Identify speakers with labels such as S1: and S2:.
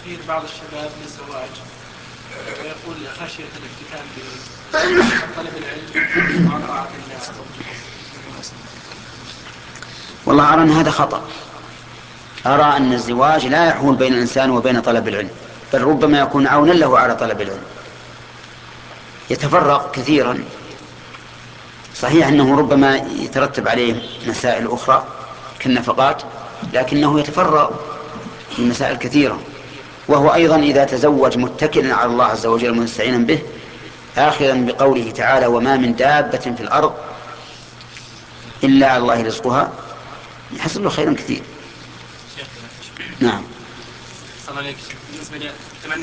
S1: تأخير بعض الشباب للزواج، ويقول خشية الافتتان بطلب العلم مع طاعة الله.
S2: والله أرى أن هذا خطأ. أرى أن الزواج لا يحول بين الإنسان وبين طلب العلم، بل ربما يكون عونا له على طلب العلم. يتفرق كثيرا، صحيح أنه ربما يترتب عليه مسائل أخرى كالنفقات، لكنه يتفرغ في مسائل كثيرة. وهو أيضا إذا تزوج متكلا على الله عز وجل مستعينا به، آخذا بقوله تعالى وما من دابة في الأرض إلا على الله رزقها، يحصل له خيرا كثير. نعم.
S1: بالنسبة